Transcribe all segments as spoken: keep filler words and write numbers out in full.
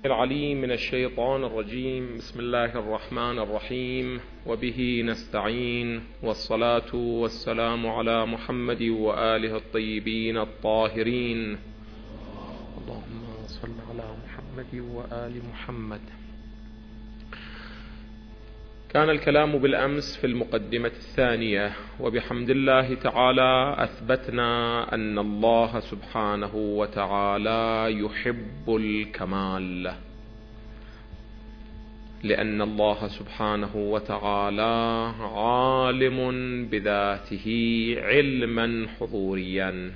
العليم من الشيطان الرجيم. بسم الله الرحمن الرحيم، وبه نستعين، والصلاة والسلام على محمد وآله الطيبين الطاهرين. اللهم صل على محمد وآل محمد. كان الكلام بالأمس في المقدمة الثانية، وبحمد الله تعالى أثبتنا أن الله سبحانه وتعالى يحب الكمال، لأن الله سبحانه وتعالى عالم بذاته علما حضوريا،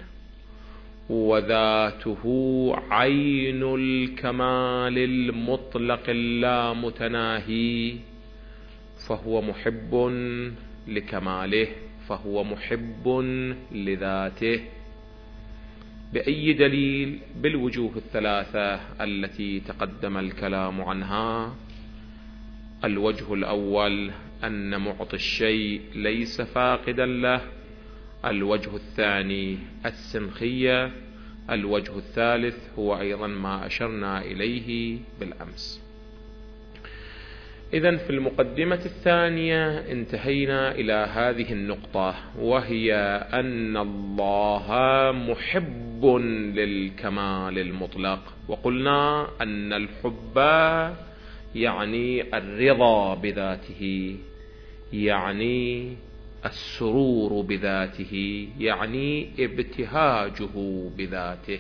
وذاته عين الكمال المطلق اللامتناهي، فهو محب لكماله، فهو محب لذاته. بأي دليل؟ بالوجوه الثلاثة التي تقدم الكلام عنها. الوجه الأول أن معطي الشيء ليس فاقدا له، الوجه الثاني السنخية، الوجه الثالث هو أيضا ما أشرنا إليه بالأمس. إذن في المقدمة الثانية انتهينا إلى هذه النقطة، وهي أن الله محب للكمال المطلق، وقلنا أن الحب يعني الرضا بذاته، يعني السرور بذاته، يعني ابتهاجه بذاته.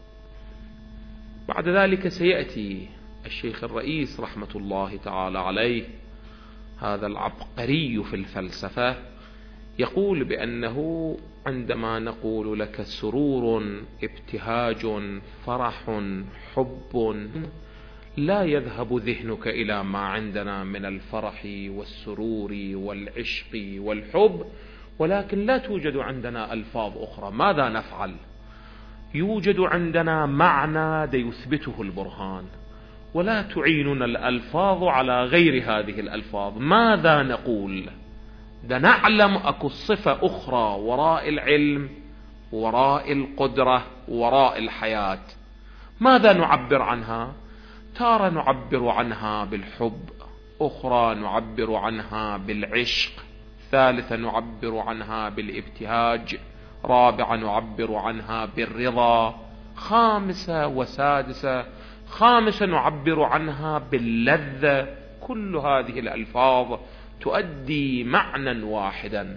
بعد ذلك سيأتي الشيخ الرئيس رحمة الله تعالى عليه، هذا العبقري في الفلسفة، يقول بأنه عندما نقول لك سرور، ابتهاج، فرح، حب، لا يذهب ذهنك إلى ما عندنا من الفرح والسرور والعشق والحب، ولكن لا توجد عندنا ألفاظ أخرى. ماذا نفعل؟ يوجد عندنا معنى يثبته البرهان، ولا تعيننا الألفاظ على غير هذه الألفاظ. ماذا نقول؟ ده نعلم أكو صفة أخرى وراء العلم، وراء القدرة، وراء الحياة. ماذا نعبر عنها؟ تارة نعبر عنها بالحب، أخرى نعبر عنها بالعشق، ثالثة نعبر عنها بالابتهاج، رابعة نعبر عنها بالرضا، خامسة وسادسة خامسة نعبر عنها باللذة. كل هذه الألفاظ تؤدي معنى واحدا،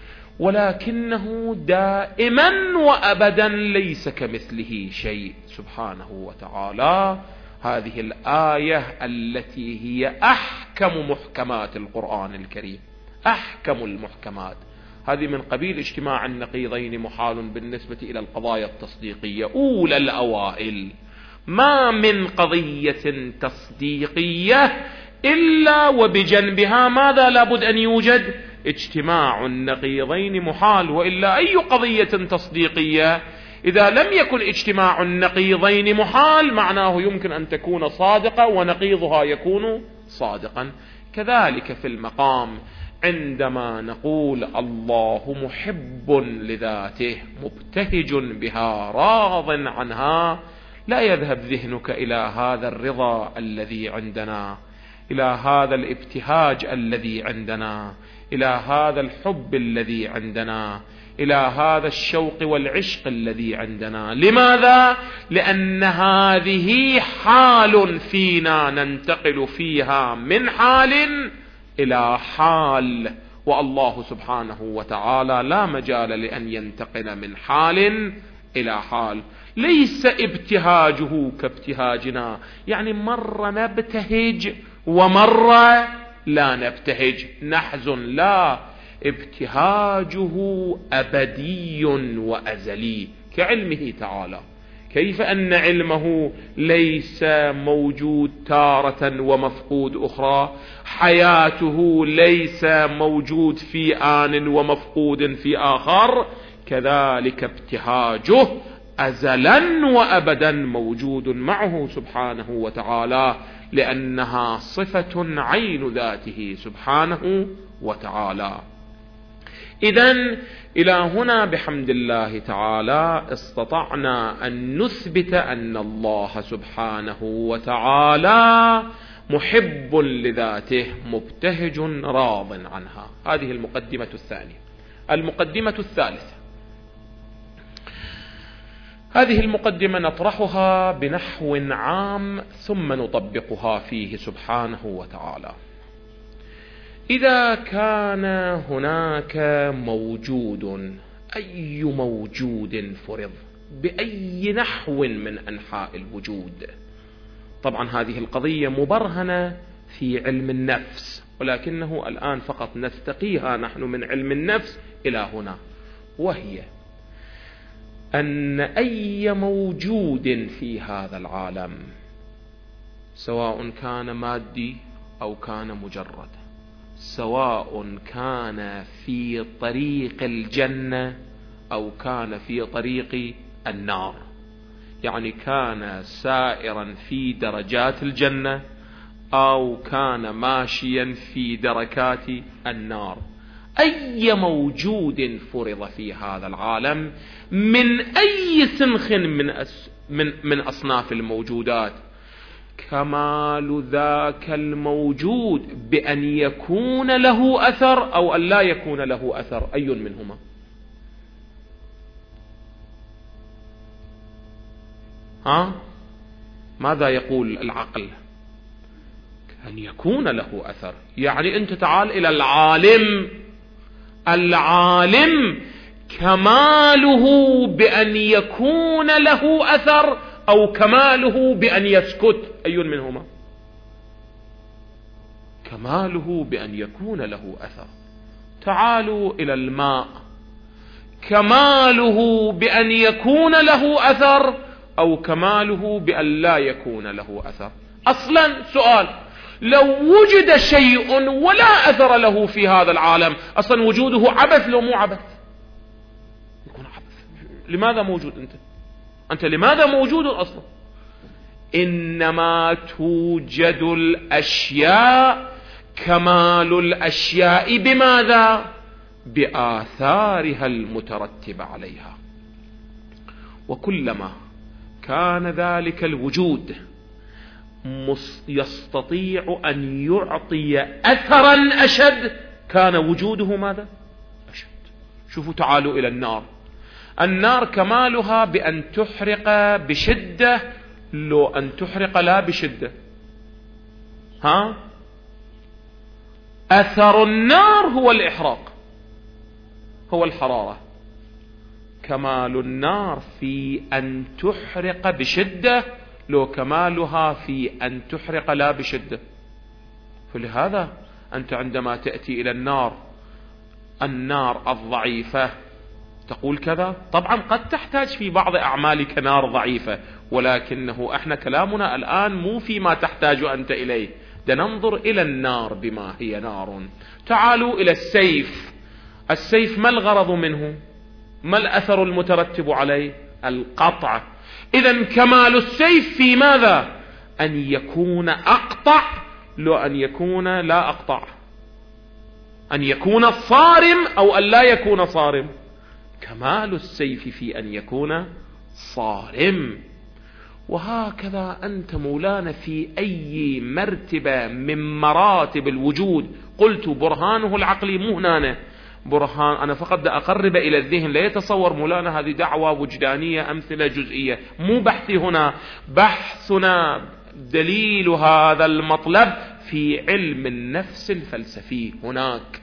ولكنه دائما وأبدا ليس كمثله شيء سبحانه وتعالى. هذه الآية التي هي أحكم محكمات القرآن الكريم، أحكم المحكمات، هذه من قبيل اجتماع النقيضين محال بالنسبة إلى القضايا التصديقية. أولى الأوائل ما من قضية تصديقية إلا وبجنبها ماذا لابد أن يوجد؟ اجتماع النقيضين محال، وإلا أي قضية تصديقية إذا لم يكن اجتماع النقيضين محال معناه يمكن أن تكون صادقة ونقيضها يكون صادقا. كذلك في المقام عندما نقول الله محب لذاته مبتهج بها راض عنها، لا يذهب ذهنك إلى هذا الرضا الذي عندنا، إلى هذا الابتهاج الذي عندنا، إلى هذا الحب الذي عندنا، إلى هذا الشوق والعشق الذي عندنا. لماذا؟ لأن هذه حال فينا ننتقل فيها من حال إلى حال، والله سبحانه وتعالى لا مجال لأن ينتقل من حال إلى حال. ليس ابتهاجه كابتهاجنا، يعني مرة نبتهج ومرة لا نبتهج، نحزن، لا، ابتهاجه أبدي وأزلي كعلمه تعالى. كيف أن علمه ليس موجود تارة ومفقود أخرى، حياته ليس موجود في آن ومفقود في آخر، كذلك ابتهاجه أزلا وأبدا موجود معه سبحانه وتعالى، لأنها صفة عين ذاته سبحانه وتعالى. إذن إلى هنا بحمد الله تعالى استطعنا أن نثبت أن الله سبحانه وتعالى محب لذاته مبتهج راض عنها. هذه المقدمة الثانية. المقدمة الثالثة، هذه المقدمة نطرحها بنحو عام ثم نطبقها فيه سبحانه وتعالى. إذا كان هناك موجود، أي موجود فرض بأي نحو من أنحاء الوجود، طبعا هذه القضية مبرهنة في علم النفس، ولكنه الآن فقط نستقيها نحن من علم النفس إلى هنا، وهي أن أي موجود في هذا العالم سواء كان مادي أو كان مجرد، سواء كان في طريق الجنة أو كان في طريق النار، يعني كان سائرا في درجات الجنة أو كان ماشيا في دركات النار، أي موجود فرض في هذا العالم من أي سنخ من أس من من أصناف الموجودات، كمال ذاك الموجود بأن يكون له أثر أو أن لا يكون له أثر، أي منهما؟ ها؟ ماذا يقول العقل؟ أن يكون له أثر، يعني أنت تعال إلى العالم، العالم كماله بأن يكون له أثر أو كماله بأن يسكت، أي منهما؟ كماله بأن يكون له أثر. تعالوا إلى الماء، كماله بأن يكون له أثر أو كماله بأن لا يكون له أثر. أصلا سؤال، لو وجد شيء ولا أثر له في هذا العالم، أصلا وجوده عبث لو مو عبث؟ يكون عبث. لماذا موجود أنت؟ أنت لماذا موجود أصلا؟ إنما توجد الأشياء، كمال الأشياء بماذا؟ بآثارها المترتبة عليها. وكلما كان ذلك الوجود يستطيع أن يعطي أثرا أشد كان وجوده ماذا؟ أشد. شوفوا، تعالوا إلى النار. النار كمالها بأن تحرق بشدة لو أن تحرق لا بشدة. ها؟ أثر النار هو الإحراق، هو الحرارة. كمال النار في أن تحرق بشدة لو كمالها في أن تحرق لا بشدة. فلهذا أنت عندما تأتي إلى النار، النار الضعيفة تقول كذا، طبعا قد تحتاج في بعض أعمالك نار ضعيفة، ولكنه احنا كلامنا الآن مو فيما تحتاج أنت إليه، ننظر إلى النار بما هي نار. تعالوا إلى السيف. السيف ما الغرض منه؟ ما الأثر المترتب عليه؟ القطع. إذن كمال السيف في ماذا؟ أن يكون أقطع لو أن يكون لا أقطع، أن يكون صارم أو أن لا يكون صارم. كمال السيف في أن يكون صارم. وهكذا أنت مولانا في أي مرتبة من مراتب الوجود، قلت برهانه العقلي مو هنا برهان، أنا فقط أقرب إلى الذهن، لا يتصور مولانا هذه دعوة وجدانية أمثلة جزئية، مو بحثي هنا، بحثنا دليل هذا المطلب في علم النفس الفلسفي هناك.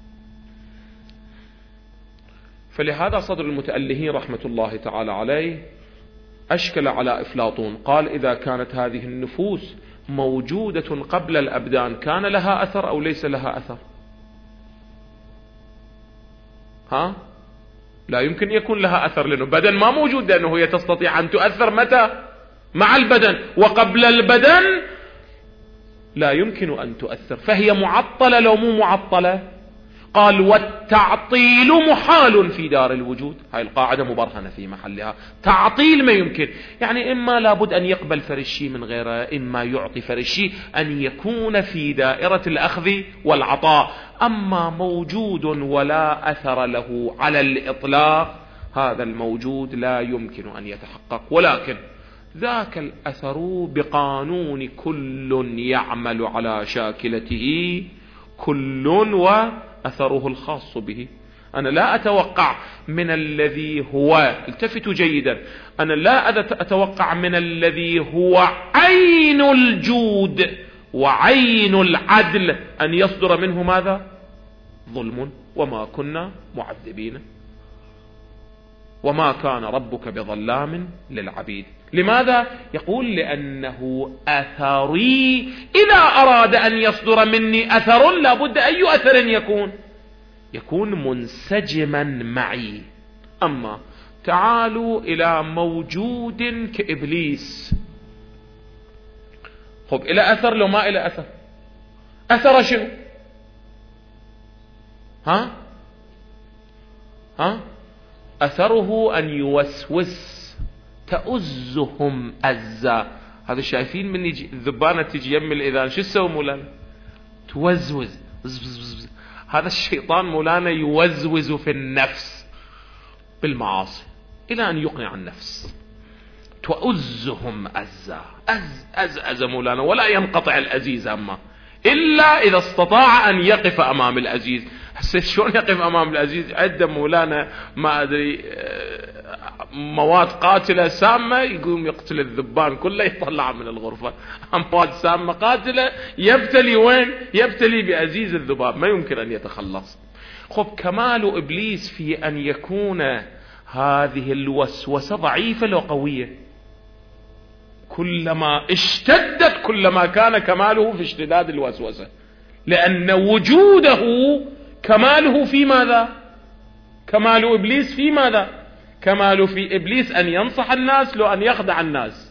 فلهذا صدر المتألهين رحمة الله تعالى عليه أشكل على أفلاطون، قال إذا كانت هذه النفوس موجودة قبل الأبدان كان لها أثر أو ليس لها أثر؟ ها؟ لا يمكن يكون لها أثر، لأنه بدن ما موجود، لأنه هي تستطيع أن تؤثر متى؟ مع البدن، وقبل البدن لا يمكن أن تؤثر، فهي معطلة لو مو معطلة. قال والتعطيل محال في دار الوجود. هاي القاعدة مبرهنة في محلها. تعطيل ما يمكن، يعني إما لابد أن يقبل فرشي من غيره، إما يعطي فرشي، أن يكون في دائرة الأخذ والعطاء. أما موجود ولا أثر له على الإطلاق، هذا الموجود لا يمكن أن يتحقق. ولكن ذاك الأثر بقانون كل يعمل على شاكلته، كل وأثره الخاص به. أنا لا أتوقع من الذي هو، التفتوا جيدا، أنا لا أتوقع من الذي هو عين الجود وعين العدل أن يصدر منه ماذا؟ ظلم. وما كنا معذبين وما كان ربك بظلام للعبيد. لماذا؟ يقول لأنه أثري، إذا أراد أن يصدر مني أثر لابد أي أثر يكون يكون منسجما معي. أما تعالوا إلى موجود كإبليس، خب إلى أثر لو ما إلى أثر، أثر شنو؟ ها ها أثره أن يوسوس، تأزهم أزا. هذا شايفين من يجي الذبانة تجي يم الإذان شو تسوي مولانا؟ توزوز. هذا الشيطان مولانا يوزوز في النفس بالمعاصي إلى أن يقنع النفس. تؤزهم أزا، أز أز أز مولانا، ولا ينقطع الأزيز أما إلا إذا استطاع أن يقف أمام الأزيز. حسيت شلون يقف أمام الأزيز؟ عدة مولانا ما أدري مواد قاتلة سامة، يقوم يقتل الذبان كله يطلع من الغرفة. مواد سامة قاتلة يبتلي وين؟ يبتلي بأزيز الذباب، ما يمكن أن يتخلص. خب كمال إبليس في أن يكون هذه الوسوسة ضعيفة لو قوية، كلما اشتدت كلما كان كماله في اشتداد الوسوسة، لأن وجوده كماله في ماذا؟ كمال إبليس في ماذا؟ كمال في إبليس أن ينصح الناس لو أن يخدع الناس.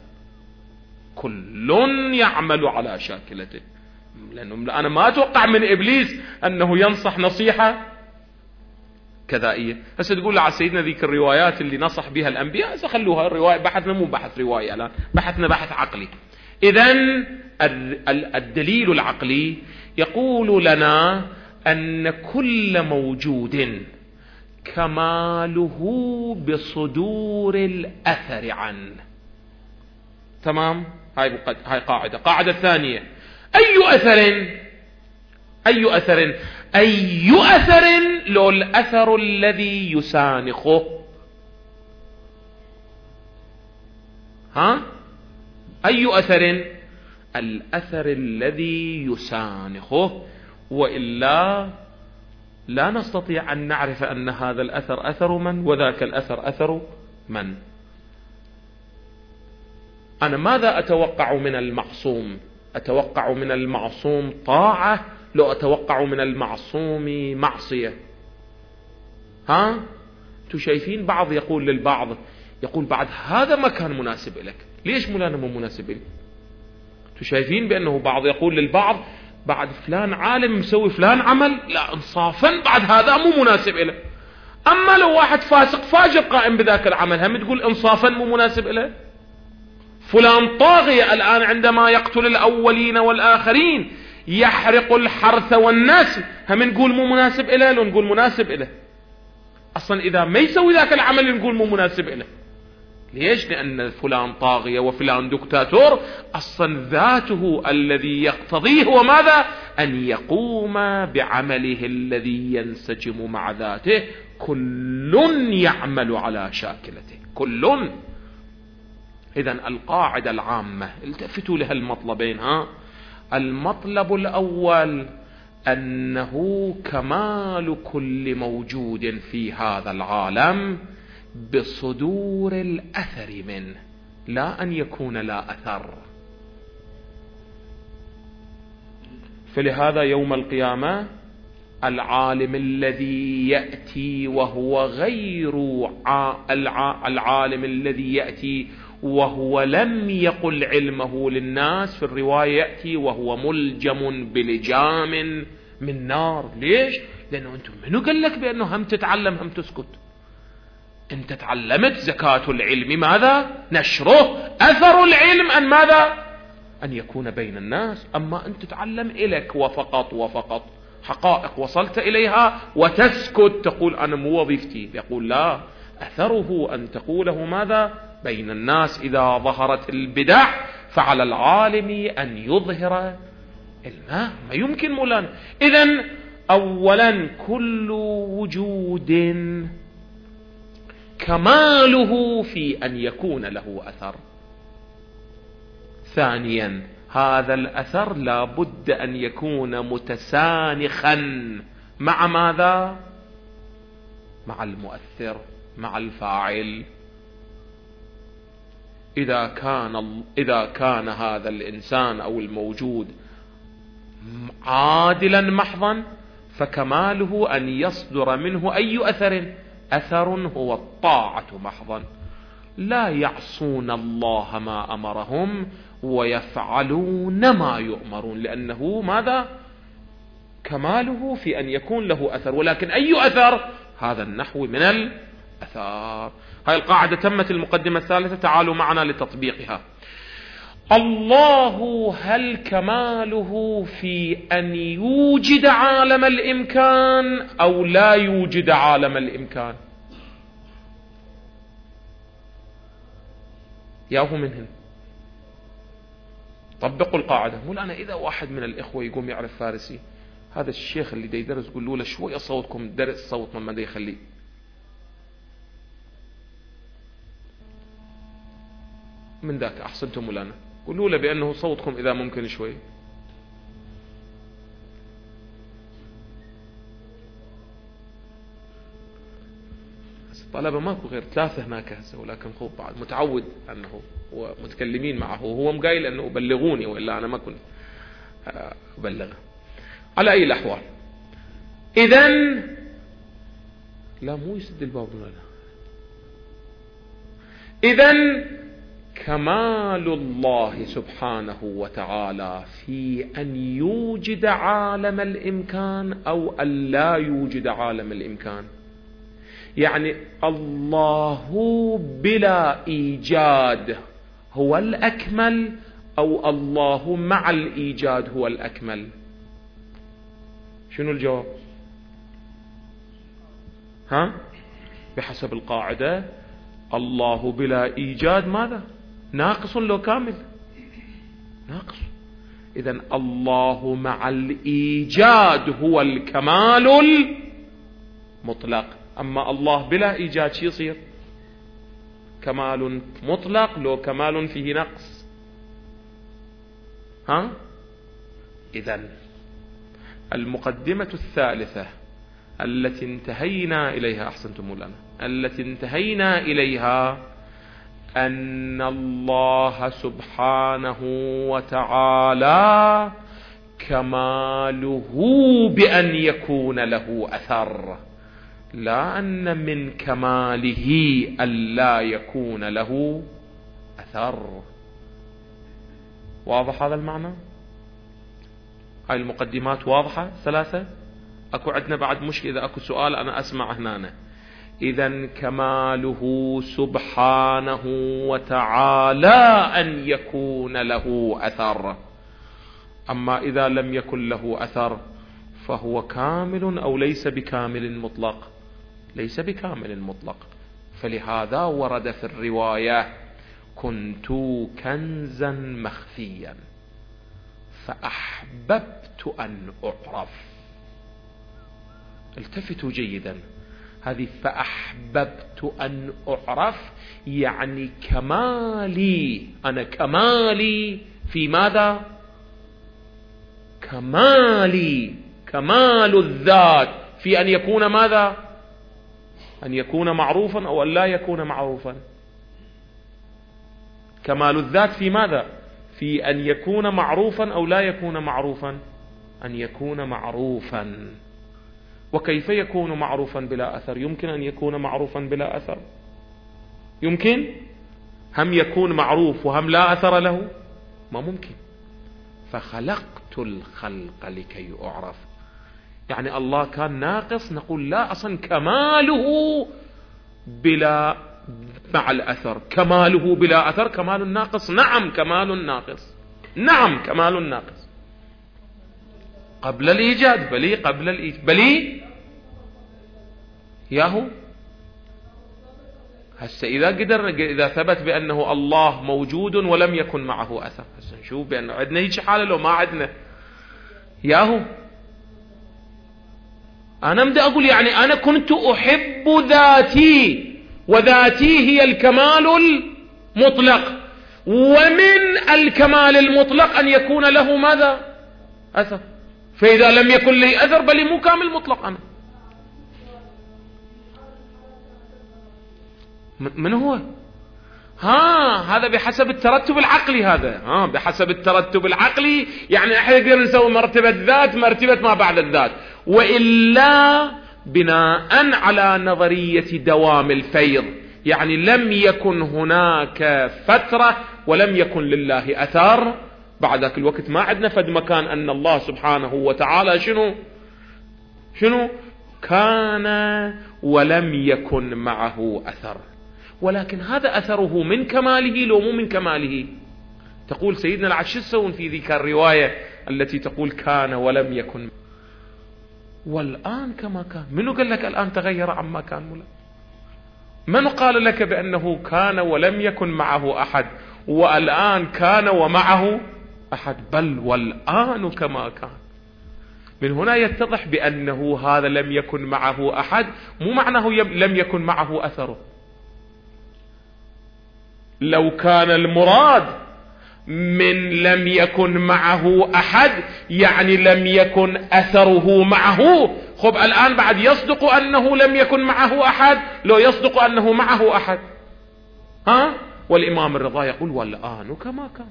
كل يعمل على شاكلته، لأنه أنا ما أتوقع من إبليس أنه ينصح نصيحة كذائية. هسه تقول على سيدنا ذيك الروايات اللي نصح بها الأنبياء، هسه خلوها الرواية، بحثنا مو بحث رواية الآن، بحثنا بحث عقلي. إذن الدليل العقلي يقول لنا أن كل موجود كماله بصدور الأثر عنه. تمام؟ هاي هاي قاعدة. قاعدة ثانية، أي أثر أي أثر أي أثر لو الأثر الذي يسانخه. ها؟ أي أثر؟ الأثر الذي يسانخه، وإلا لا نستطيع أن نعرف أن هذا الأثر أثر من وذاك الأثر أثر من. أنا ماذا أتوقع من المعصوم؟ أتوقع من المعصوم طاعة لو أتوقع من المعصوم معصية؟ ها؟ انتوا شايفين بعض يقول للبعض، يقول بعد هذا ما كان مناسب لك، ليش مولانا مو مناسب لي؟ انتوا شايفين بأنه بعض يقول للبعض بعد فلان عالم مسوي فلان عمل، لا انصافا بعد هذا مو مناسب له. أما لو واحد فاسق فاجر قائم بذاك العمل، هم تقول انصافا مو مناسب له. فلان طاغية الآن عندما يقتل الأولين والآخرين، يحرق الحرث والنسل، هم نقول مو مناسب له، لو نقول مناسب له. أصلا إذا ما يسوي ذاك العمل نقول مو مناسب له. ليش؟ لأن فلان طاغية وفلان دكتاتور، أصلا ذاته الذي يقتضيه هو ماذا؟ أن يقوم بعمله الذي ينسجم مع ذاته. كل يعمل على شاكلته، كل. إذن القاعدة العامة، التفتوا لها المطلبين. ها؟ المطلب الأول أنه كمال كل موجود في هذا العالم بصدور الأثر منه، لا أن يكون لا أثر. فلهذا يوم القيامة العالم الذي يأتي وهو غير العالم الذي يأتي وهو لم يقل علمه للناس، في الرواية يأتي وهو ملجم بلجام من نار. ليش؟ لأنه أنتم منو قال لك بأنه هم تتعلم هم تسكت؟ أنت تعلمت زكاة العلم ماذا؟ نشره. أثر العلم أن ماذا؟ أن يكون بين الناس. أما أنت تتعلم إليك وفقط وفقط، حقائق وصلت إليها وتسكت تقول أنا مو وظيفتي. يقول لا، أثره أن تقوله ماذا؟ بين الناس. إذا ظهرت البدع فعلى العالم أن يظهر الماء. ما يمكن مولانا. إذن أولا كل وجود كماله في أن يكون له أثر. ثانيا هذا الأثر لا بد أن يكون متسانخا مع ماذا؟ مع المؤثر، مع الفاعل. إذا كان إذا كان هذا الإنسان أو الموجود عادلا محضا فكماله أن يصدر منه أي أثر؟ أثر هو الطاعة محضا. لا يعصون الله ما أمرهم ويفعلون ما يؤمرون، لأنه ماذا؟ كماله في أن يكون له أثر. ولكن أي أثر؟ هذا النحو من الأثار. هاي القاعدة تمت المقدمة الثالثة، تعالوا معنا لتطبيقها. الله هل كماله في أن يوجد عالم الإمكان أو لا يوجد عالم الإمكان؟ ياهو منهن طبقوا القاعدة. مو أنا إذا واحد من الإخوة يقوم يعرف فارسي، هذا الشيخ اللي دي درس قولوا له شوية صوتكم درس صوت ما دي يخليه. من ذاك أحسنتم مولانا، قولوا له بأنه صوتكم إذا ممكن شوي. الطلبة ماكو غير ثلاثة هناك هسه، ولكن خوف بعد متعود أنه ومتكلمين معه وهو مقايل أنه بلغوني وإلا أنا ما كنت أبلغ. على أي الأحوال إذن لا مو يسد الباب ولا لا. إذن كمال الله سبحانه وتعالى في أن يوجد عالم الإمكان أو أن لا يوجد عالم الإمكان. يعني الله بلا إيجاد هو الأكمل أو الله مع الإيجاد هو الأكمل؟ شنو الجواب؟ ها؟ بحسب القاعدة الله بلا إيجاد ماذا؟ ناقص لو كامل؟ ناقص. إذن الله مع الإيجاد هو الكمال المطلق. أما الله بلا إيجاد شي يصير؟ كمال مطلق لو كمال فيه نقص. ها؟ إذن المقدمة الثالثة التي انتهينا إليها، أحسنتم مولانا، التي انتهينا إليها أن الله سبحانه وتعالى كماله بأن يكون له أثر، لا أن من كماله ألا يكون له أثر. واضح هذا المعنى؟ هاي المقدمات واضحة ثلاثة؟ أكو عندنا بعد مشكلة، إذا أكو سؤال أنا أسمع هنا. إذن كماله سبحانه وتعالى أن يكون له أثر. أما إذا لم يكن له أثر فهو كامل أو ليس بكامل مطلق؟ ليس بكامل مطلق. فلهذا ورد في الرواية كنت كنزا مخفيا فأحببت أن أعرف. التفتوا جيدا، هذه فأحببت أن أعرف يعني كمالي، أنا كمالي في ماذا؟ كمالي كمال الذات في أن يكون ماذا؟ أن يكون معروفا أو أن لا يكون معروفا. كمال الذات في ماذا؟ في أن يكون معروفا أو لا يكون معروفا؟ أن يكون معروفا. وكيف يكون معروفا بلا أثر؟ يمكن أن يكون معروفا بلا أثر؟ يمكن؟ هم يكون معروف وهم لا أثر له؟ ما ممكن. فخلقت الخلق لكي أعرف. يعني الله كان ناقص؟ نقول لا، أصلا كماله بلا مع الأثر. كماله بلا أثر كمال ناقص؟ نعم كمال ناقص، نعم كمال ناقص قبل الإيجاد. بلي قبل الإيجاد، بلي ياهو. هسه إذا قدر، إذا ثبت بأنه الله موجود ولم يكن معه أثر، هسه نشوف بأنه عندنا هيك حالة لو ما عندنا ياهو. أنا بدي أقول يعني أنا كنت أحب ذاتي، وذاتي هي الكمال المطلق، ومن الكمال المطلق أن يكون له ماذا؟ أثر. فإذا لم يكن لي أثر بل مو كامل مطلق أنا. من هو؟ ها هذا بحسب الترتب العقلي، هذا ها بحسب الترتب العقلي. يعني احنا نقدر نسوي مرتبة ذات، مرتبة ما بعد الذات، وإلا بناء على نظرية دوام الفيض. يعني لم يكن هناك فترة ولم يكن لله أثر، بعد ذاك الوقت ما عندنا فد مكان أن الله سبحانه وتعالى شنو شنو كان ولم يكن معه أثر. ولكن هذا أثره من كماله لو مو من كماله؟ تقول سيدنا العشر شو يسوون في ذيك الرواية التي تقول كان ولم يكن والآن كما كان؟ منو قال لك الآن تغير عما كان؟ ملا من قال لك بأنه كان ولم يكن معه أحد والآن كان ومعه أحد؟ بل والآن كما كان. من هنا يتضح بأنه هذا لم يكن معه أحد مو معناه لم يكن معه أثره. لو كان المراد من لم يكن معه أحد يعني لم يكن أثره معه، خب الآن بعد يصدق أنه لم يكن معه أحد لو يصدق أنه معه أحد؟ ها؟ والإمام الرضا يقول والآن كما كان.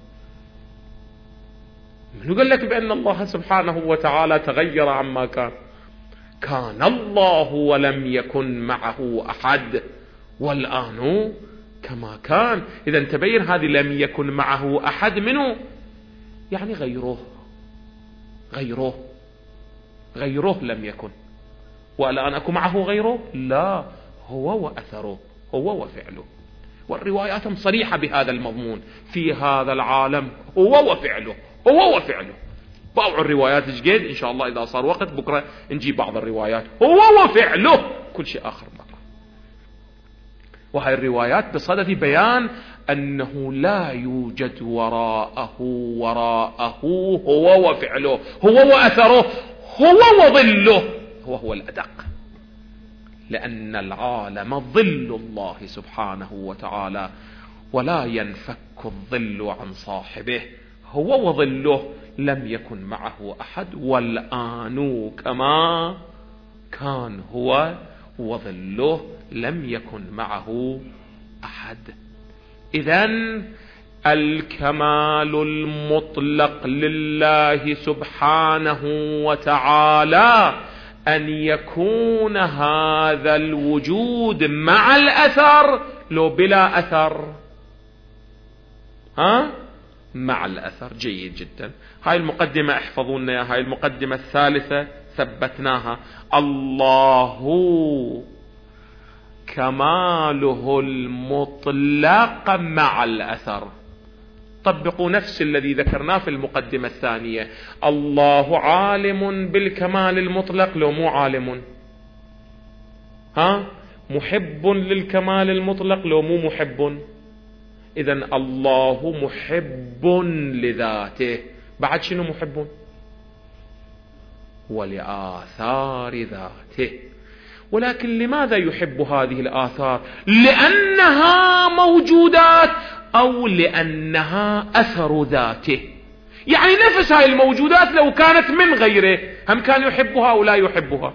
من قال لك بأن الله سبحانه وتعالى تغير عما كان؟ كان الله ولم يكن معه أحد والآن كما كان. إذا تبين هذه لم يكن معه أحد منه يعني غيره غيره غيره لم يكن، والآن أكون معه غيره؟ لا، هو وأثره، هو وفعله. والروايات صريحة بهذا المضمون. في هذا العالم هو وفعله، هو وفعله. باوع الروايات جديد إن شاء الله إذا صار وقت بكرة نجيب بعض الروايات. هو وفعله، كل شيء آخر ماكو. وهي الروايات بصدد بيان أنه لا يوجد وراءه وراءه هو وفعله، هو وأثره، هو وظله. هو هو الأدق، لأن العالم ظل الله سبحانه وتعالى ولا ينفك الظل عن صاحبه. هو وظله لم يكن معه أحد والآن كما كان هو وظله لم يكن معه أحد. إذن الكمال المطلق لله سبحانه وتعالى أن يكون هذا الوجود مع الأثر لو بلا أثر؟ ها؟ مع الأثر. جيد جدا. هاي المقدمة احفظونا يا هاي المقدمة الثالثة ثبتناها. الله كماله المطلق مع الأثر. طبقوا نفس الذي ذكرناه في المقدمة الثانية. الله عالم بالكمال المطلق لو مو عالم؟ ها؟ محب للكمال المطلق لو مو محب؟ إذن الله محب لذاته، بعد شنو محب؟ ولآثار ذاته. ولكن لماذا يحب هذه الآثار؟ لأنها موجودات أو لأنها أثر ذاته؟ يعني نفس هاي الموجودات لو كانت من غيره هم كان يحبها أو لا يحبها؟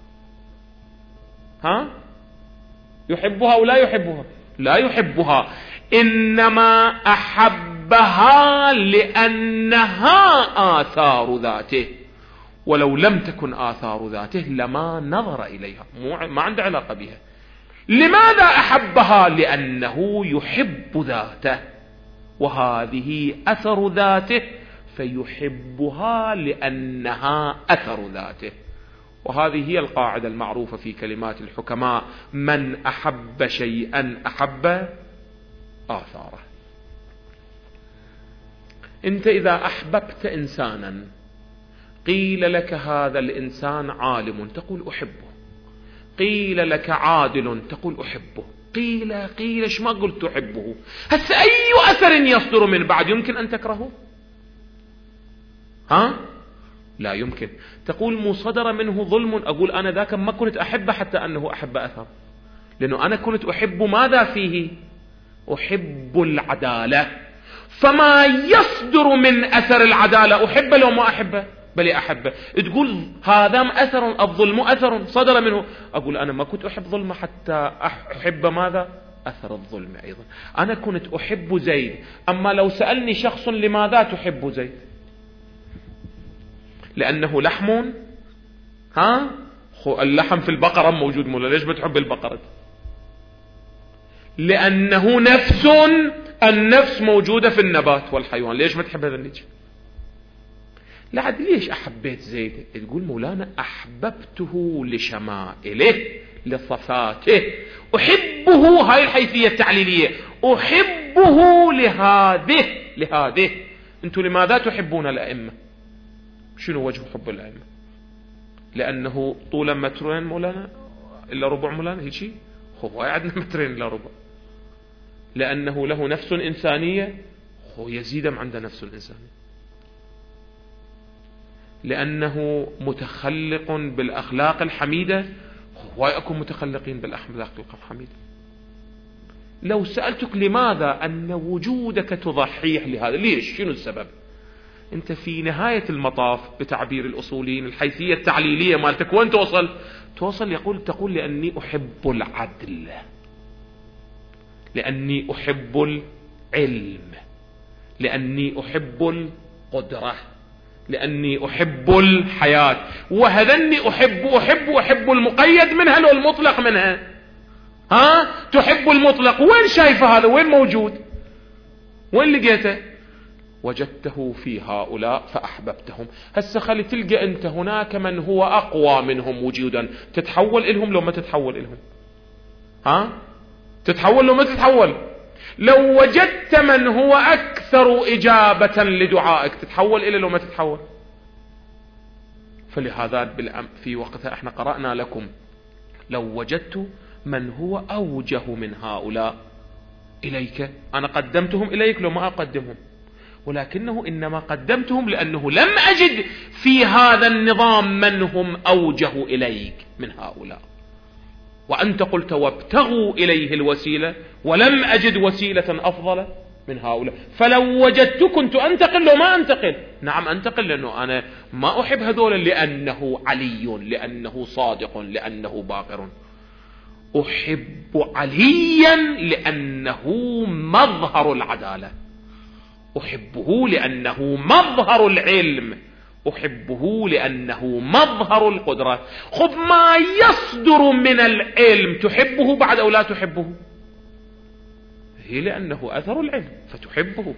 ها؟ يحبها أو لا يحبها؟ لا يحبها، إنما أحبها لأنها آثار ذاته. ولو لم تكن آثار ذاته لما نظر إليها، ما عنده علاقة بها. لماذا أحبها؟ لأنه يحب ذاته، وهذه أثر ذاته، فيحبها لأنها أثر ذاته. وهذه هي القاعدة المعروفة في كلمات الحكماء: من أحب شيئا أحب آثاره. أنت إذا أحببت إنسانا قيل لك هذا الإنسان عالم تقول أحبه، قيل لك عادل تقول أحبه، قيل قيل ايش ما قلت أحبه. هسه أي أثر يصدر من بعد يمكن أن تكرهه؟ ها؟ لا يمكن. تقول مو صدر منه ظلم، أقول أنا ذاك ما كنت أحبه حتى أنه أحب أثر، لأنه أنا كنت أحب ماذا فيه؟ أحب العدالة، فما يصدر من أثر العدالة أحبه لو ما أحبه، بل أحبه. تقول هذا أثر، الظلم أثر صدر منه، أقول أنا ما كنت أحب ظلم حتى أحب ماذا؟ أثر الظلم أيضا. أنا كنت أحب زيد، أما لو سألني شخص لماذا تحب زيد؟ لأنه لحم، ها؟ اللحم في البقرة موجود، مولا ليش بتحب البقرة؟ لأنه نفس، النفس موجودة في النبات والحيوان، ليش ما تحب هذا النجم؟ لا عاد ليش أحبيت زيد؟ تقول مولانا أحببته لشمائله لصفاته، أحبه، هاي الحيثية التعليلية، أحبه لهذه لهذه. أنتم لماذا تحبون الأئمة؟ شنو وجه حب الأئمة؟ لأنه طولا مترين مولانا إلا ربع مولانا، هيك شيء هو عندنا مترين إلا ربع. لأنه له نفس إنسانية، هو يزيد عنده نفس إنسانية. لأنه متخلق بالأخلاق الحميدة، هو يكون متخلقين بالأخلاق الحميدة. لو سألتك لماذا أن وجودك تضحيه لهذا، ليش؟ شنو السبب؟ أنت في نهاية المطاف بتعبير الأصوليين الحيثية التعليلية مالتك وين توصل؟ توصل يقول تقول لأني أحب العدل، لأني أحب العلم، لأني أحب القدرة، لأني أحب الحياة. وهذني أحب أحب أحب المقيد منها لو المطلق منها. ها؟ تحب المطلق، وين شايفه هذا؟ وين موجود؟ وين لقيته؟ وجدته في هؤلاء فأحببتهم. هسه خلي تلقى أنت هناك من هو أقوى منهم وجودا، تتحول إلهم لو ما تتحول إلهم؟ ها؟ تتحول لو ما تتحول؟ لو وجدت من هو أكثر إجابة لدعائك تتحول إلى لو ما تتحول؟ فلهذا في وقتها احنا قرأنا لكم: لو وجدت من هو أوجه من هؤلاء إليك، أنا قدمتهم إليك لو ما أقدمهم، ولكنه إنما قدمتهم لأنه لم أجد في هذا النظام من هم أوجه إليك من هؤلاء، وأنت قلت وابتغوا إليه الوسيلة، ولم أجد وسيلة أفضل من هؤلاء. فلو وجدت كنت أنتقل لو ما أنتقل؟ نعم أنتقل، لأنه أنا ما أحب هذول لأنه علي، لأنه صادق، لأنه باقر. أحب عليا لأنه مظهر العدالة، أحبه لأنه مظهر العلم، أحبه لأنه مظهر القدرة. خب ما يصدر من العلم تحبه بعد أو لا تحبه؟ هي لأنه أثر العلم فتحبه.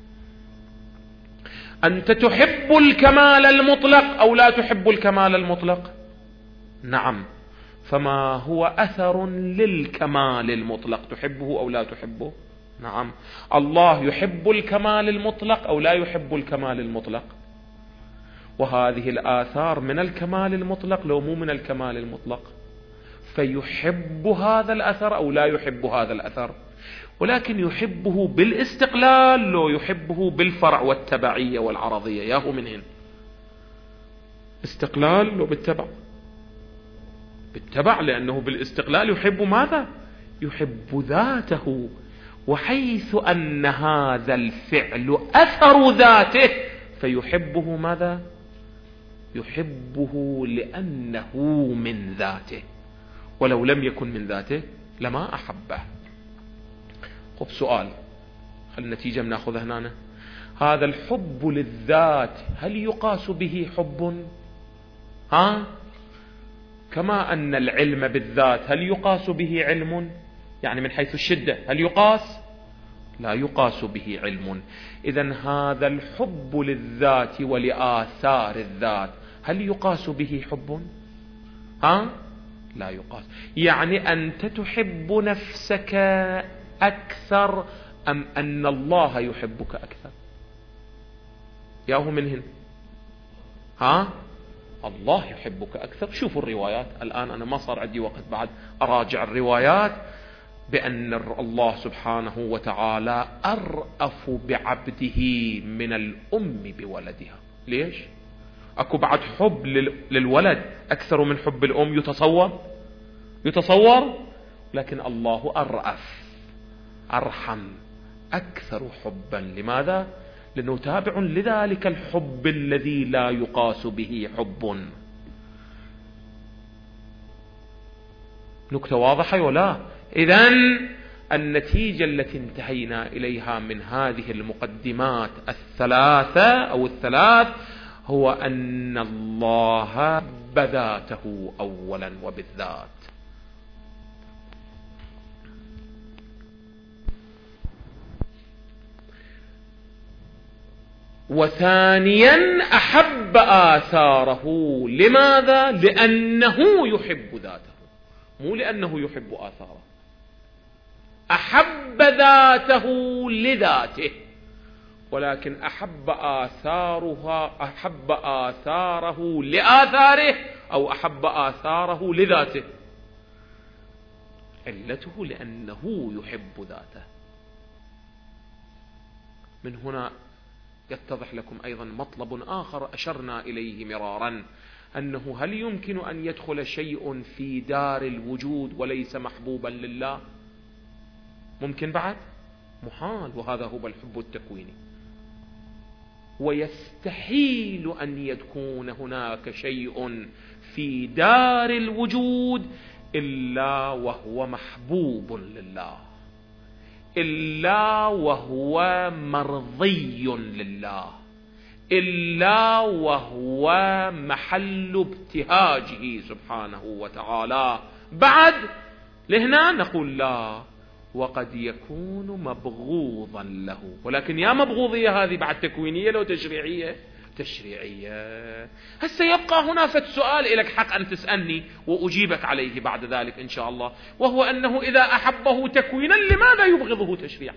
أنت تحب الكمال المطلق أو لا تحب الكمال المطلق؟ نعم. فما هو أثر للكمال المطلق؟ تحبه أو لا تحبه؟ نعم. الله يحب الكمال المطلق أو لا يحب الكمال المطلق؟ وهذه الآثار من الكمال المطلق لو مو من الكمال المطلق، فيحب هذا الأثر أو لا يحب هذا الأثر؟ ولكن يحبه بالاستقلال لو يحبه بالفرع والتبعية والعرضية، ياهو من هنا استقلال لو بالتبع؟ بالتبع، لأنه بالاستقلال يحب ماذا؟ يحب ذاته، وحيث أن هذا الفعل أثر ذاته فيحبه ماذا؟ يحبه لأنه من ذاته، ولو لم يكن من ذاته لما أحبه. خب سؤال، خل النتيجة بناخذها هنا. هذا الحب للذات هل يقاس به حب؟ ها؟ كما أن العلم بالذات هل يقاس به علم؟ يعني من حيث الشدة هل يقاس؟ لا يقاس به علم. إذن هذا الحب للذات ولآثار الذات هل يقاس به حب؟ ها لا يقاس. يعني أنت تحب نفسك أكثر أم أن الله يحبك أكثر؟ ياهو من هنا. ها الله يحبك أكثر. شوفوا الروايات الآن، أنا ما صار عندي وقت بعد أراجع الروايات، بأن الله سبحانه وتعالى أرأف بعبده من الأم بولدها. ليش؟ أكو بعد حب للولد أكثر من حب الأم؟ يتصور يتصور لكن الله أرأف أرحم أكثر حبا. لماذا؟ لأنه تابع لذلك الحب الذي لا يقاس به حب. نكتة واضحة ولا؟ إذن النتيجة التي انتهينا إليها من هذه المقدمات الثلاثة أو الثلاث هو أن الله بذاته أولا وبالذات. وثانيا أحب آثاره. لماذا؟ لأنه يحب ذاته، مو لأنه يحب آثاره. أحب ذاته لذاته، ولكن أحب آثارها أحب آثاره لآثاره، أو أحب آثاره لذاته. علته لأنه يحب ذاته. من هنا يتضح لكم أيضا مطلب آخر أشرنا إليه مرارا، أنه هل يمكن أن يدخل شيء في دار الوجود وليس محبوبا لله؟ ممكن بعد؟ محال. وهذا هو الحب التكويني. ويستحيل أن يكون هناك شيء في دار الوجود إلا وهو محبوب لله، إلا وهو مرضي لله، إلا وهو محل ابتهاجه سبحانه وتعالى. بعد لهنا نقول لا، وقد يكون مبغوضا له. ولكن يا مبغوضية هذه بعد تكوينية لو تشريعية؟ تشريعية. هسه يبقى هنا فت سؤال لك حق أن تسألني وأجيبك عليه بعد ذلك إن شاء الله، وهو أنه إذا أحبه تكوينا لماذا يبغضه تشريعا؟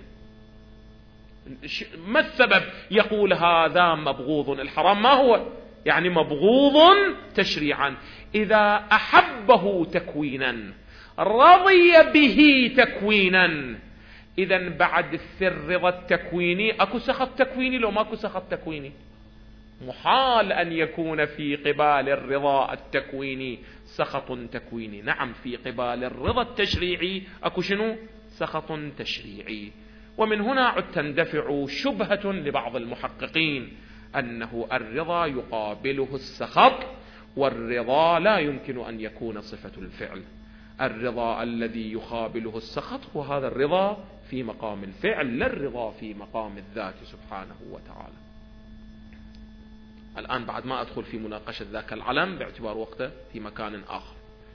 ما السبب يقول هذا مبغوض؟ الحرام ما هو؟ يعني مبغوض تشريعا. إذا أحبه تكوينا رضي به تكوينا، إذن بعد في الرضا التكويني أكو سخط تكويني؟ لو ما أكو سخط تكويني محال أن يكون في قبال الرضا التكويني سخط تكويني. نعم، في قبال الرضا التشريعي أكو شنو؟ سخط تشريعي. ومن هنا عد تندفع شبهة لبعض المحققين أنه الرضا يقابله السخط، والرضا لا يمكن أن يكون صفة الفعل. الرضا الذي يقابله السخط هو هذا الرضا في مقام الفعل، لا الرضا في مقام الذات سبحانه وتعالى. الآن بعد ما أدخل في مناقشة ذاك العلم باعتبار وقته في مكان آخر.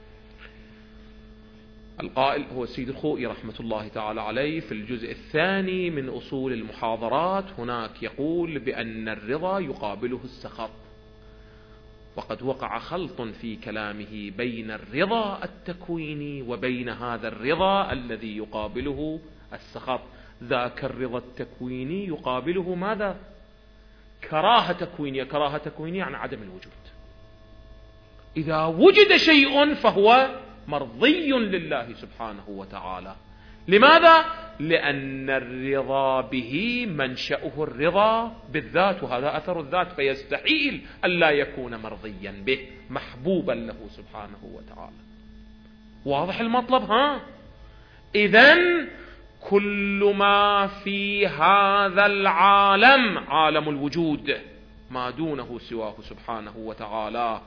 القائل هو السيد الخوئي رحمة الله تعالى عليه في الجزء الثاني من أصول المحاضرات، هناك يقول بأن الرضا يقابله السخط. وقد وقع خلط في كلامه بين الرضا التكويني وبين هذا الرضا الذي يقابله السخط. ذاك الرضا التكويني يقابله ماذا؟ كراهة تكوينية. كراهة تكوينية عن عدم الوجود. إذا وجد شيء فهو مرضي لله سبحانه وتعالى. لماذا؟ لأن الرضا به منشأه الرضا بالذات، وهذا أثر الذات، فيستحيل ألا يكون مرضيا به محبوبا له سبحانه وتعالى. واضح المطلب؟ ها؟ إذن كل ما في هذا العالم، عالم الوجود ما دونه سواه سبحانه وتعالى،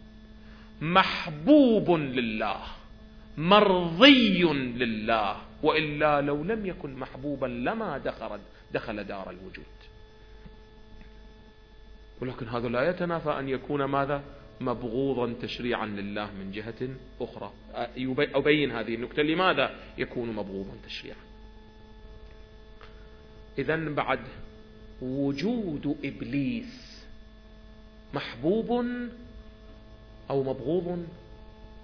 محبوب لله مرضي لله، وإلا لو لم يكن محبوبا لما دخل دخل دار الوجود. ولكن هذا لا يتنافى أن يكون ماذا؟ مبغوضا تشريعا لله من جهة أخرى. أبين هذه النكتة لماذا يكون مبغوضا تشريعا. إذن بعد وجود إبليس محبوب أو مبغوض؟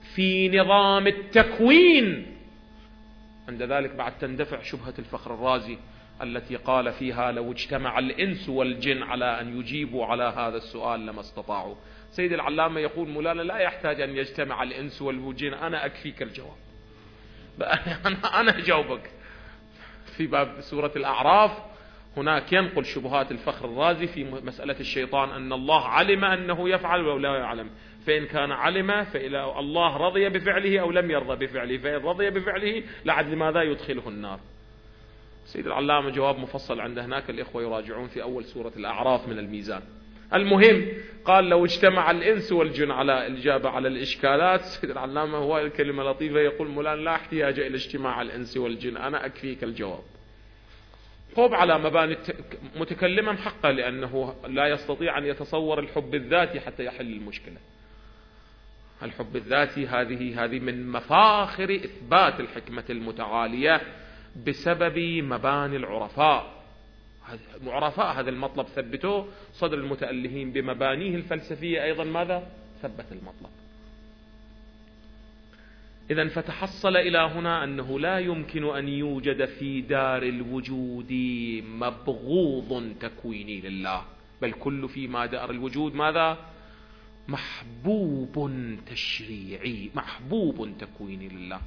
في نظام التكوين. عند ذلك بعد تندفع شبهة الفخر الرازي التي قال فيها لو اجتمع الإنس والجن على أن يجيبوا على هذا السؤال لما استطاعوا. سيد العلامة يقول مولانا لا يحتاج أن يجتمع الإنس والجن، أنا أكفيك الجواب، أنا أنا أجاوبك. في باب سورة الأعراف هناك ينقل شبهات الفخر الرازي في مسألة الشيطان أن الله علم أنه يفعل ولو لا يعلم، فإن كان علم فإلى الله رضي بفعله أو لم يرضى بفعله، فإن رضي بفعله لعد لماذا يدخله النار. سيد العلامة جواب مفصل عند هناك، الإخوة يراجعون في أول سورة الأعراف من الميزان. المهم قال لو اجتمع الإنس والجن على الإجابة على الإشكالات. سيد العلامة هو الكلمة لطيفة يقول مولانا لا احتياج إلى اجتماع الإنس والجن، أنا أكفيك الجواب. طب على مباني متكلما حقا، لأنه لا يستطيع أن يتصور الحب الذاتي حتى يحل المشكلة. الحب الذاتي هذه هذه من مفاخر إثبات الحكمة المتعالية بسبب مباني العرفاء. العرفاء هذا المطلب ثبتوه، صدر المتألهين بمبانيه الفلسفية أيضا ماذا ثبت المطلب. إذن فتحصل إلى هنا أنه لا يمكن أن يوجد في دار الوجود مبغوض تكويني لله، بل كل فيما دار الوجود ماذا محبوب تشريعي، محبوب تكويني لله.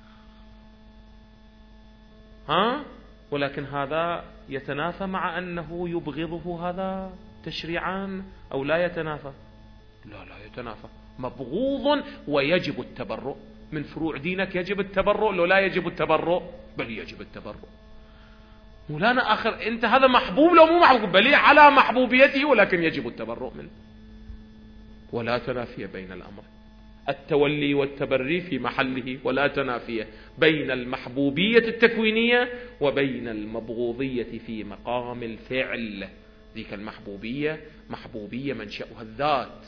ها ولكن هذا يتنافى مع أنه يبغضه هذا تشريعان أو لا يتنافى؟ لا لا يتنافى، مبغوض ويجب التبرؤ من فروع دينك، يجب التبرؤ لو لا يجب التبرؤ؟ بل يجب التبرؤ. مولانا آخر أنت هذا محبوب لو مو محبوب؟ بل على محبوبيته ولكن يجب التبرؤ منه، ولا تنافي بين الأمر. التولي والتبري في محله، ولا تنافي بين المحبوبية التكوينية وبين المبغوضية في مقام الفعل. ذيك المحبوبية محبوبية منشأها الذات.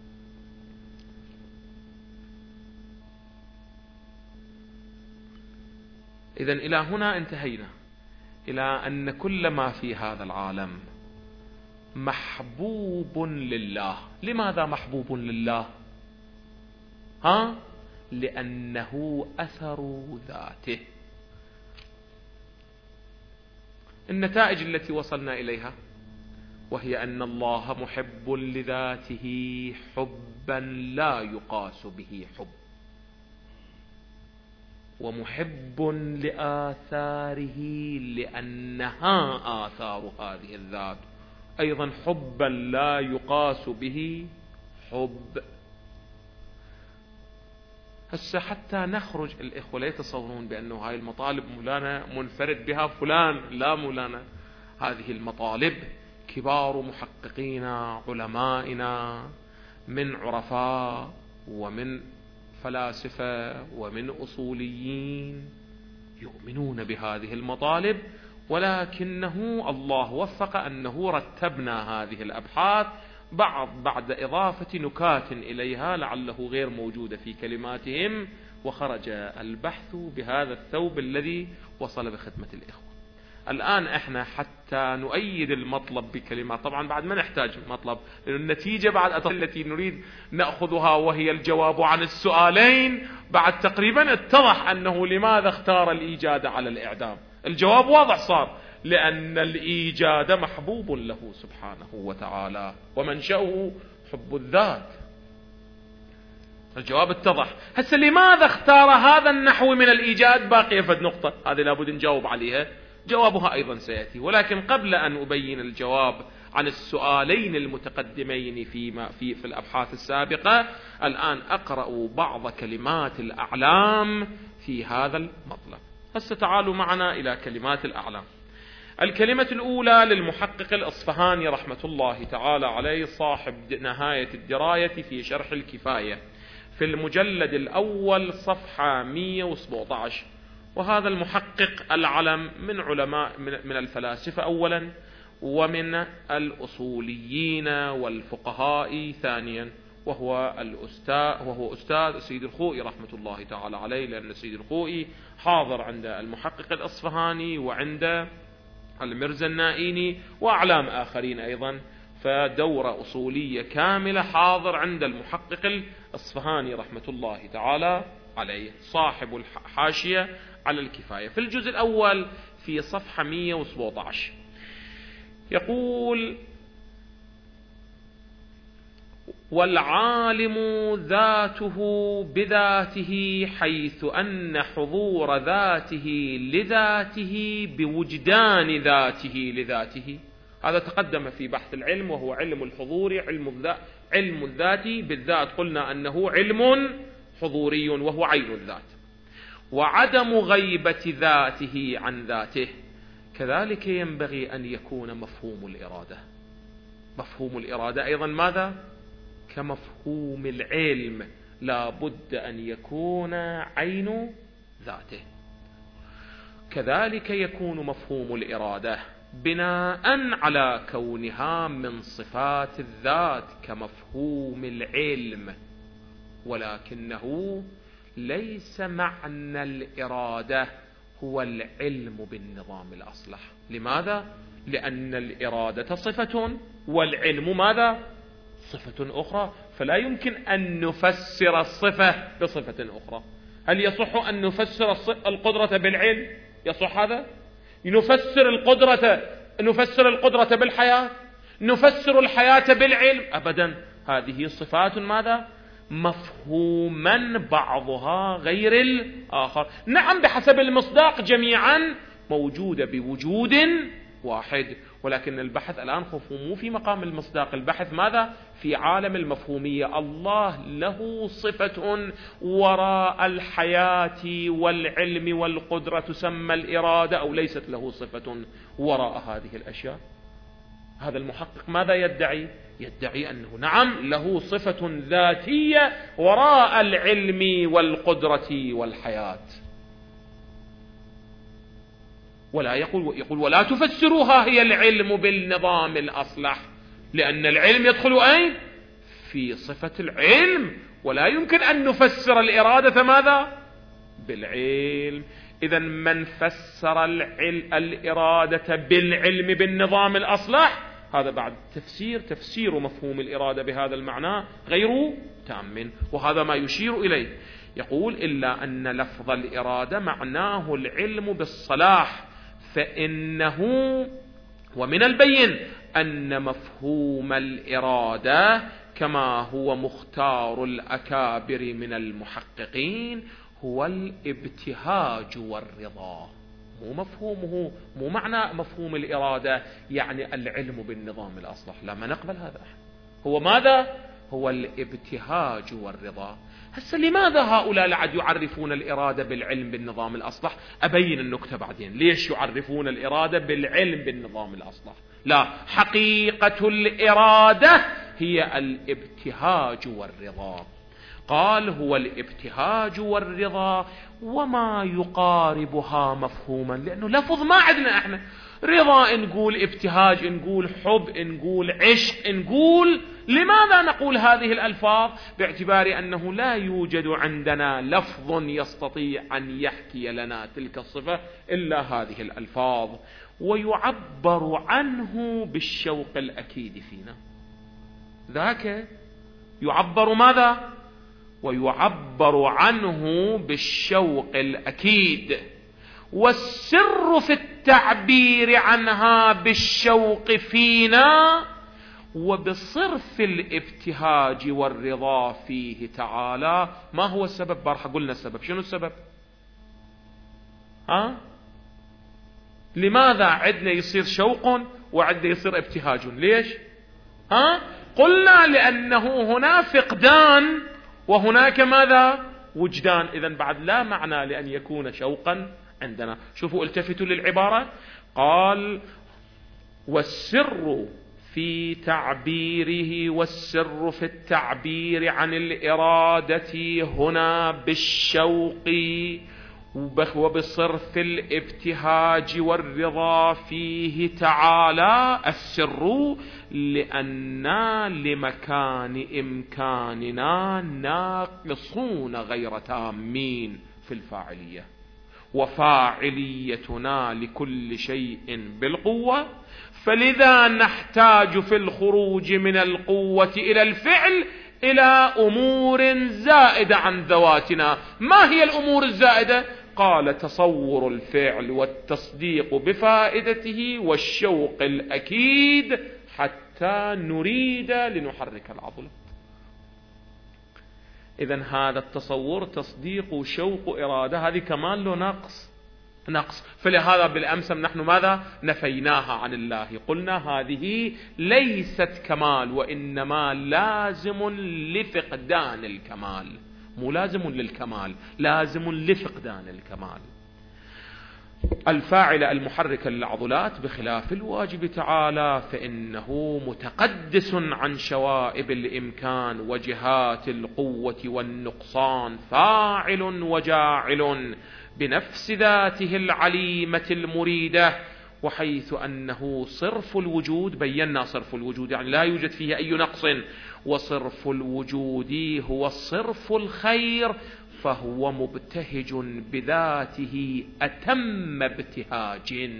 إذن إلى هنا انتهينا إلى أن كل ما في هذا العالم محبوب لله. لماذا محبوب لله؟ ها؟ لأنه أثر ذاته. النتائج التي وصلنا إليها وهي أن الله محب لذاته حبا لا يقاس به حب، ومحب لآثاره لأنها آثار هذه الذات أيضا حبا لا يقاس به حب. هسه حتى نخرج، الإخوة لا يتصورون بأنه هاي المطالب مولانا منفرد بها فلان، لا مولانا، هذه المطالب كبار محققين علمائنا من عرفاء ومن فلاسفة ومن أصوليين يؤمنون بهذه المطالب، ولكنه الله وفق أنه رتبنا هذه الأبحاث بعض بعد إضافة نكات إليها لعله غير موجودة في كلماتهم، وخرج البحث بهذا الثوب الذي وصل بخدمة الإخوة. الآن احنا حتى نؤيد المطلب بكلمات، طبعا بعد ما نحتاج مطلب، لأن النتيجة بعد التي نريد نأخذها وهي الجواب عن السؤالين بعد تقريبا اتضح أنه لماذا اختار الإيجاد على الإعدام. الجواب واضح صار، لأن الإيجاد محبوب له سبحانه وتعالى ومنشأه حب الذات. الجواب اتضح. هسه لماذا اختار هذا النحو من الإيجاد؟ باقي فد نقطة هذه لابد نجاوب عليها، جوابها أيضا سيأتي. ولكن قبل أن أبين الجواب عن السؤالين المتقدمين فيما في في الأبحاث السابقة، الآن أقرأ بعض كلمات الأعلام في هذا المطلب. هسه تعالوا معنا إلى كلمات الأعلام. الكلمة الأولى للمحقق الأصفهاني رحمة الله تعالى عليه، صاحب نهاية الدراية في شرح الكفاية، في المجلد الأول صفحة مئة وسبعة عشر. وهذا المحقق العلم من علماء من الفلاسفة أولا، ومن الأصوليين والفقهاء ثانيا، وهو الأستاذ وهو أستاذ سيد الخوئي رحمة الله تعالى عليه، لأن سيد الخوئي حاضر عند المحقق الأصفهاني وعند المرزا النائيني وأعلام آخرين أيضا. فدورة أصولية كاملة حاضر عند المحقق الأصفهاني رحمة الله تعالى عليه، صاحب الحاشية على الكفاية، في الجزء الأول في صفحة مئة وسبعة عشر يقول: والعالم ذاته بذاته، حيث أن حضور ذاته لذاته بوجدان ذاته لذاته. هذا تقدم في بحث العلم، وهو علم الحضور، علم الذات. علم الذات بالذات قلنا أنه علم حضوري وهو عين الذات. وعدم غيبة ذاته عن ذاته، كذلك ينبغي أن يكون مفهوم الإرادة. مفهوم الإرادة أيضا ماذا؟ كمفهوم العلم، لا بد أن يكون عين ذاته. كذلك يكون مفهوم الإرادة بناء على كونها من صفات الذات كمفهوم العلم، ولكنه ليس معنى الإرادة هو العلم بالنظام الأصلح. لماذا؟ لأن الإرادة صفة والعلم ماذا؟ صفة أخرى، فلا يمكن أن نفسر الصفة بصفة أخرى. هل يصح أن نفسر القدرة بالعلم؟ يصح هذا؟ نفسر القدرة نفسر القدرة بالحياة؟ نفسر الحياة بالعلم؟ أبدا. هذه صفات ماذا؟ مفهوما بعضها غير الآخر. نعم بحسب المصداق جميعا موجودة بوجود واحد، ولكن البحث الآن مو في مقام المصداق، البحث ماذا؟ في عالم المفهومية. الله له صفة وراء الحياة والعلم والقدرة تسمى الإرادة، أو ليست له صفة وراء هذه الأشياء؟ هذا المحقق ماذا يدعي؟ يدعي أنه نعم له صفة ذاتية وراء العلم والقدرة والحياة، ولا يقول يقول ولا تفسروها هي العلم بالنظام الأصلح، لأن العلم يدخل أين؟ في صفة العلم، ولا يمكن أن نفسر الإرادة ماذا؟ بالعلم. إذن من فسر العلم الإرادة بالعلم بالنظام الأصلح، هذا بعد تفسير تفسير مفهوم الإرادة بهذا المعنى غير تام، وهذا ما يشير إليه. يقول: إلا أن لفظ الإرادة معناه العلم بالصلاح، فإنه ومن البين أن مفهوم الإرادة كما هو مختار الأكابر من المحققين هو الابتهاج والرضا. مو مفهومه مو معنى مفهوم الإرادة يعني العلم بالنظام الأصلح، لا، ما نقبل هذا. هو ماذا؟ هو الابتهاج والرضا. هسه لماذا هؤلاء لعد يعرفون الإرادة بالعلم بالنظام الأصلح؟ أبين النكتة بعدين. ليش يعرفون الإرادة بالعلم بالنظام الأصلح؟ لا، حقيقة الإرادة هي الابتهاج والرضا. قال: هو الابتهاج والرضا وما يقاربها مفهوما، لأنه لفظ ما عندنا احنا. رضا نقول، ابتهاج نقول، حب نقول، عشق نقول. لماذا نقول هذه الألفاظ؟ باعتبار أنه لا يوجد عندنا لفظ يستطيع أن يحكي لنا تلك الصفة إلا هذه الألفاظ، ويعبر عنه بالشوق الأكيد فينا. ذاك يعبر ماذا؟ ويعبر عنه بالشوق الأكيد، والسر في التعبير عنها بالشوق فينا وبصرف الابتهاج والرضا فيه تعالى. ما هو السبب؟ بارحة قلنا السبب. شنو السبب؟ ها؟ لماذا عندنا يصير شوق وعندنا يصير ابتهاج؟ ليش؟ ها؟ قلنا لأنه هنا فقدان وهناك ماذا؟ وجدان. إذن بعد لا معنى لأن يكون شوقا عندنا. شوفوا، التفتوا للعبارة. قال: والسر في تعبيره، والسر في التعبير عن الإرادة هنا بالشوق وبصرف الابتهاج والرضا فيه تعالى. السر لأننا لمكان إمكاننا ناقصون غير تامين في الفاعلية، وفاعليتنا لكل شيء بالقوة، فلذا نحتاج في الخروج من القوة إلى الفعل إلى أمور زائدة عن ذواتنا. ما هي الأمور الزائدة؟ قال: تصور الفعل والتصديق بفائدته والشوق الأكيد حتى نريد لنحرك العضلة. إذن هذا التصور تصديق وشوق إرادة، هذه كمال له نقص نقص فلهذا بالأمس نحن ماذا نفيناها عن الله؟ قلنا هذه ليست كمال، وإنما لازم لفقدان الكمال، مو لازم للكمال، لازم لفقدان الكمال. الفاعل المحرك للعضلات بخلاف الواجب تعالى فإنه متقدس عن شوائب الإمكان وجهات القوة والنقصان، فاعل وجاعل بنفس ذاته العليمة المريدة، وحيث أنه صرف الوجود، بينا صرف الوجود يعني لا يوجد فيه أي نقص، وصرف الوجود هو صرف الخير، فهو مبتهج بذاته أتم ابتهاج،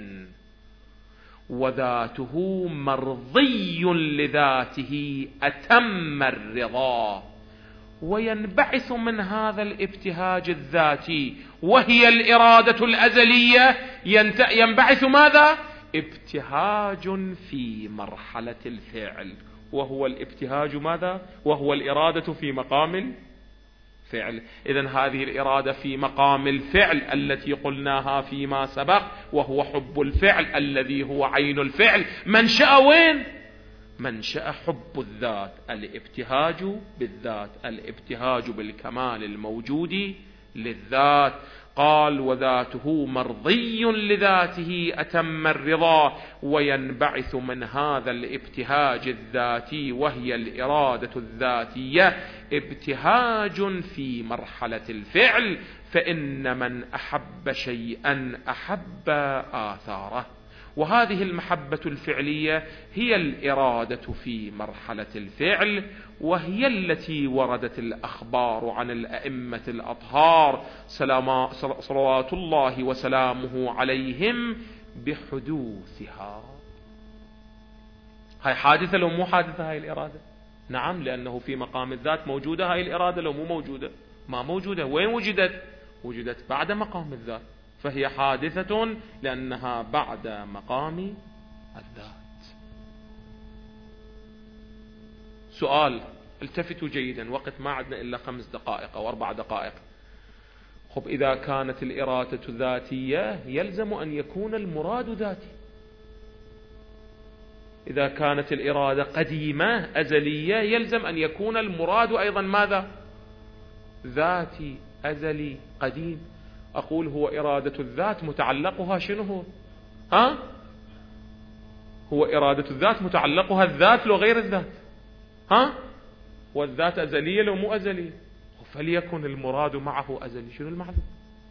وذاته مرضي لذاته أتم الرضا، وينبعث من هذا الابتهاج الذاتي وهي الإرادة الأزلية ينبعث ماذا؟ ابتهاج في مرحلة الفعل، وهو الابتهاج ماذا؟ وهو الإرادة في مقام الفعل. إذن هذه الإرادة في مقام الفعل التي قلناها فيما سبق، وهو حب الفعل الذي هو عين الفعل، منشأ وين؟ منشأ حب الذات، الابتهاج بالذات، الابتهاج بالكمال الموجود للذات. قال: وذاته مرضي لذاته أتم الرضا، وينبعث من هذا الابتهاج الذاتي وهي الإرادة الذاتية ابتهاج في مرحلة الفعل، فإن من أحب شيئا أحب آثاره، وهذه المحبة الفعلية هي الإرادة في مرحلة الفعل، وهي التي وردت الأخبار عن الأئمة الأطهار صلوات الله وسلامه عليهم بحدوثها. هاي حادثة لو مو حادثة هاي الإرادة؟ نعم، لأنه في مقام الذات موجودة هاي الإرادة، لو مو موجودة ما موجودة. وين وجدت؟ وجدت بعد مقام الذات، فهي حادثة لأنها بعد مقام الذات. سؤال، التفتوا جيدا، وقت ما عدنا إلا خمس دقائق أو أربع دقائق. خب إذا كانت الإرادة ذاتية يلزم أن يكون المراد ذاتي. إذا كانت الإرادة قديمة أزلية يلزم أن يكون المراد أيضا ماذا؟ ذاتي أزلي قديم. أقول هو إرادة الذات متعلقها شنو هو؟ ها؟ هو إرادة الذات متعلقها الذات لو غير الذات، ها؟ والذات أزلية لو مو أزلية، فليكن المراد معه أزلي. شنو المعلوم؟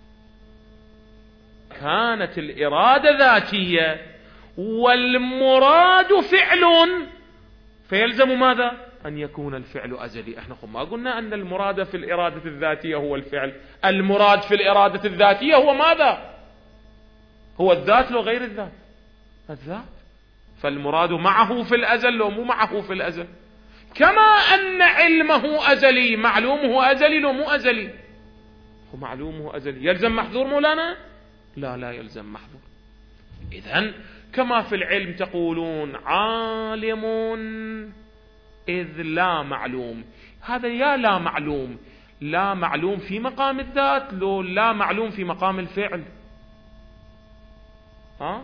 كانت الإرادة ذاتية والمراد فعل، فيلزم ماذا؟ أن يكون الفعل أزلي. احنا ما قلنا أن المراد في الإرادة الذاتية هو الفعل، المراد في الإرادة الذاتية هو ماذا؟ هو الذات لو غير الذات؟ الذات. فالمراد معه في الأزل لو مو معه في الأزل، كما أن علمه أزلي، معلومه أزلي لو مو أزلي، هو معلومه أزلي. يلزم محظور مولانا؟ لا، لا يلزم محظور. إذن كما في العلم تقولون عالم إذ لا معلوم، هذا يا لا معلوم، لا معلوم في مقام الذات لو لا معلوم في مقام الفعل؟ ها؟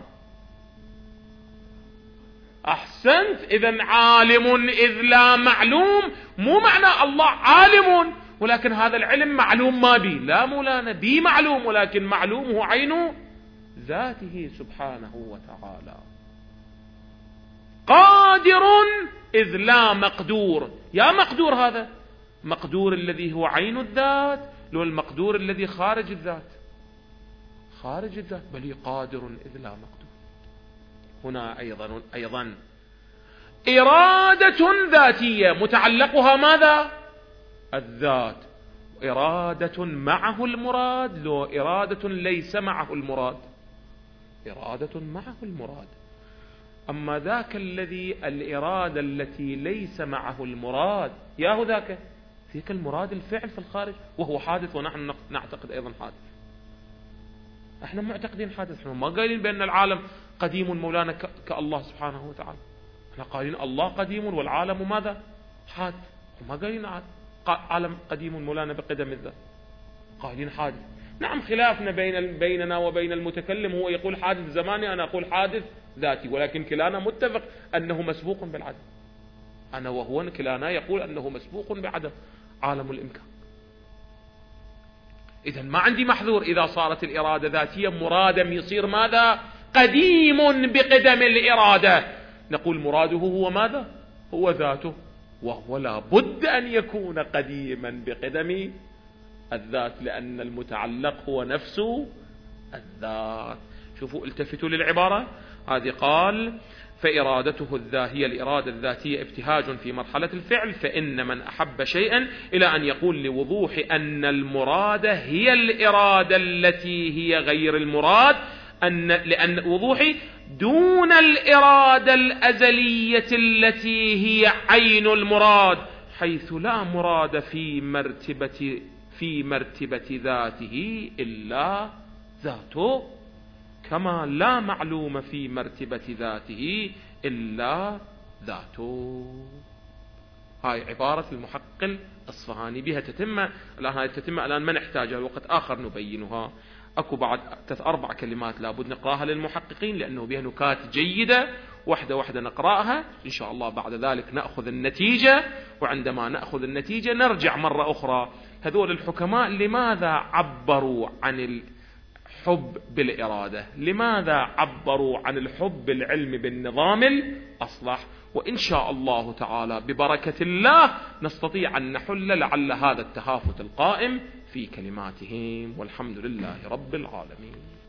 أحسنت. إذن عالم إذ لا معلوم مو معنى الله عالم ولكن هذا العلم معلوم ما بي، لا مولانا، بي معلوم ولكن معلومه عين ذاته سبحانه وتعالى. قادر إذ لا مقدور، يا مقدور هذا مقدور الذي هو عين الذات لو المقدور الذي خارج الذات؟ خارج الذات، بل قادر إذ لا مقدور. هنا أيضا أيضا إرادة ذاتية متعلقها ماذا؟ الذات، إرادة معه المراد لو إرادة ليس معه المراد؟ إرادة معه المراد. أما ذاك الذي الإرادة التي ليس معه المراد ياهو ذاك ذيك المراد الفعل في الخارج وهو حادث، ونحن نعتقد أيضا حادث. احنا معتقدين حادث، احنا ما قايلين بأن العالم قديم مولانا كالله سبحانه وتعالى، احنا قايلين الله قديم والعالم ماذا؟ حادث. وما قايلين عالم قديم مولانا بقدم الذات، قايلين حادث. نعم خلافنا بين بيننا وبين المتكلم، هو يقول حادث زماني، أنا أقول حادث ذاتي، ولكن كلانا متفق أنه مسبوق بالعدم. أنا وهو كلانا يقول أنه مسبوق بعدم عالم الإمكان. إذا ما عندي محذور إذا صارت الإرادة ذاتية، مرادا يصير ماذا؟ قديم بقدم الإرادة. نقول مراده هو ماذا؟ هو ذاته، وهو لا بد أن يكون قديما بقدم الذات، لأن المتعلق هو نفس الذات. شوفوا التفتوا للعبارة هذه، قال فإرادته هي الإرادة الذاتية ابتهاج في مرحلة الفعل، فإن من أحب شيئا إلى أن يقول لوضوح أن المراد هي الإرادة التي هي غير المراد، أن لأن وضوحي دون الإرادة الأزلية التي هي عين المراد، حيث لا مراد في مرتبة في مرتبة ذاته إلا ذاته، كما لا معلوم في مرتبة ذاته إلا ذاته. هاي عبارة المحقق الأصفهاني، بها تتم الآن. هاي تتم الآن ما نحتاجها، وقت آخر نبينها. أكو بعد ثلاث أربع كلمات لابد نقراها للمحققين، لأنه بها نكات جيدة، واحدة واحدة نقرأها إن شاء الله. بعد ذلك نأخذ النتيجة، وعندما نأخذ النتيجة نرجع مرة أخرى هذول الحكماء لماذا عبروا عن الحب بالإرادة، لماذا عبروا عن الحب بالعلم بالنظام الأصلح. وإن شاء الله تعالى ببركة الله نستطيع أن نحل لعل هذا التهافت القائم في كلماتهم، والحمد لله رب العالمين.